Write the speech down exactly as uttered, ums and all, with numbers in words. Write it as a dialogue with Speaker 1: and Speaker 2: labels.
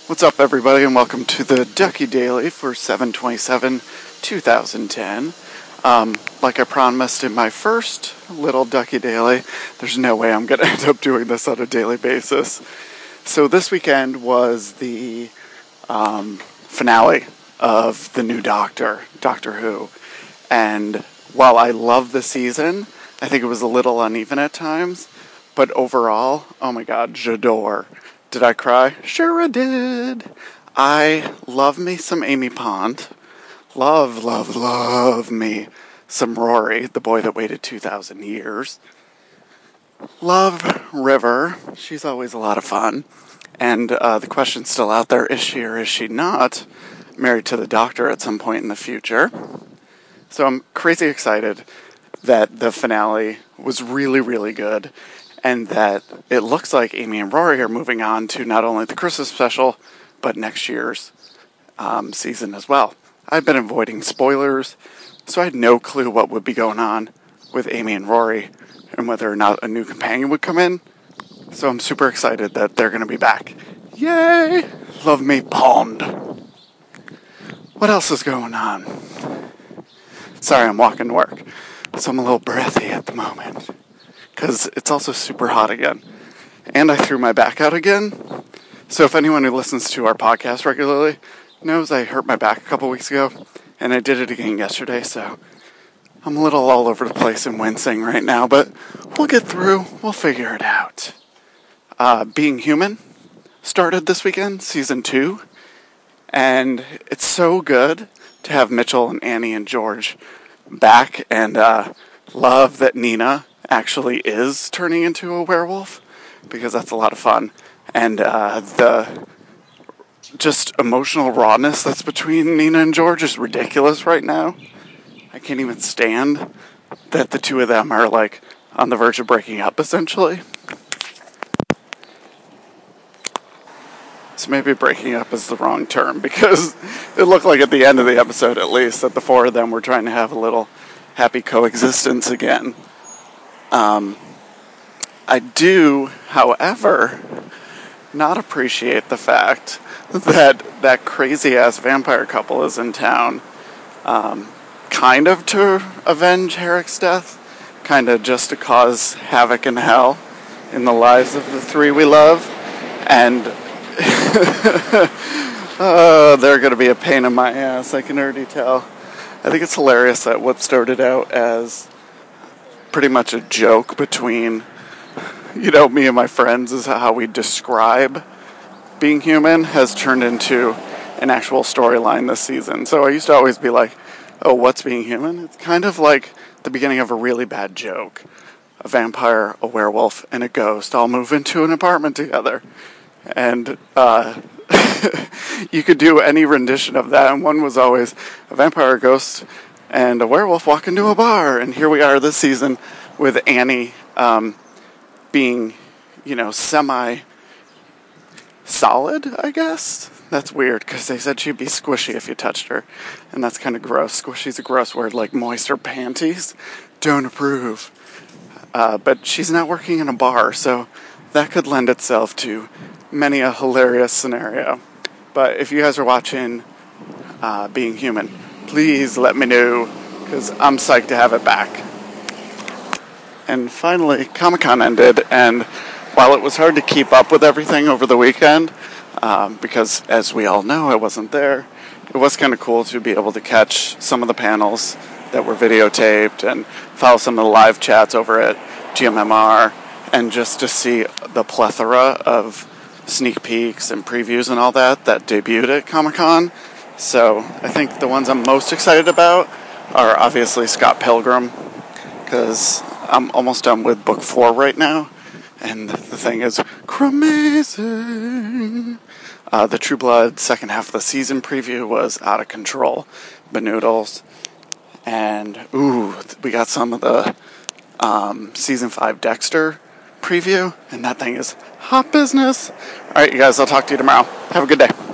Speaker 1: What's up, everybody, and welcome to the Ducky Daily for seven twenty-seven twenty ten. Um, like I promised in my first little Ducky Daily, there's no way I'm going to end up doing this on a daily basis. So this weekend was the um, finale of the new Doctor, Doctor Who. And while I love the season, I think it was a little uneven at times. But overall, oh my god, j'adore. Did I cry? Sure I did. I love me some Amy Pond. Love, love, love me some Rory, the boy that waited two thousand years. Love River. She's always a lot of fun. And uh, the question's still out there, is she or is she not married to the Doctor at some point in the future? So I'm crazy excited that the finale was really, really good. And that it looks like Amy and Rory are moving on to not only the Christmas special, but next year's um, season as well. I've been avoiding spoilers, so I had no clue what would be going on with Amy and Rory and whether or not a new companion would come in. So I'm super excited that they're going to be back. Yay! Love me Pond. What else is going on? Sorry, I'm walking to work, so I'm a little breathy at the moment. Because it's also super hot again. And I threw my back out again. So if anyone who listens to our podcast regularly knows I hurt my back a couple weeks ago. And I did it again yesterday. So I'm a little all over the place and wincing right now. But we'll get through. We'll figure it out. Uh, Being Human started this weekend, season two. And it's so good to have Mitchell and Annie and George back. And uh, love that Nina actually is turning into a werewolf, because that's a lot of fun. And uh, the just emotional rawness that's between Nina and George is ridiculous right now. I can't even stand that the two of them are like on the verge of breaking up, essentially. So maybe breaking up is the wrong term, because it looked like at the end of the episode, at least, that the four of them were trying to have a little happy coexistence again. Um, I do, however, not appreciate the fact that that crazy-ass vampire couple is in town, um, kind of to avenge Herrick's death, kind of just to cause havoc and hell in the lives of the three we love, and uh, they're going to be a pain in my ass, I can already tell. I think it's hilarious that what started out as pretty much a joke between, you know, me and my friends is how we describe Being Human has turned into an actual storyline this season. So I used to always be like, oh, what's Being Human? It's kind of like the beginning of a really bad joke. A vampire, a werewolf, and a ghost all move into an apartment together. And uh, you could do any rendition of that, and one was always a vampire, a ghost, and a werewolf walk into a bar. And here we are this season with Annie um, being, you know, semi-solid, I guess. That's weird, because they said she'd be squishy if you touched her. And that's kind of gross. Squishy's a gross word, like moist or panties. Don't approve. Uh, but she's not working in a bar, so that could lend itself to many a hilarious scenario. But if you guys are watching uh, Being Human, please let me know, because I'm psyched to have it back. And finally, Comic-Con ended, and while it was hard to keep up with everything over the weekend, um, because as we all know, I wasn't there, it was kind of cool to be able to catch some of the panels that were videotaped and follow some of the live chats over at G M M R, and just to see the plethora of sneak peeks and previews and all that that debuted at Comic-Con. So I think the ones I'm most excited about are obviously Scott Pilgrim, because I'm almost done with book four right now, and the thing is cramazing. Uh, the True Blood second half of the season preview was out of control. Benoodles. And, ooh, we got some of the um, season five Dexter preview, and that thing is hot business. Alright, you guys, I'll talk to you tomorrow. Have a good day.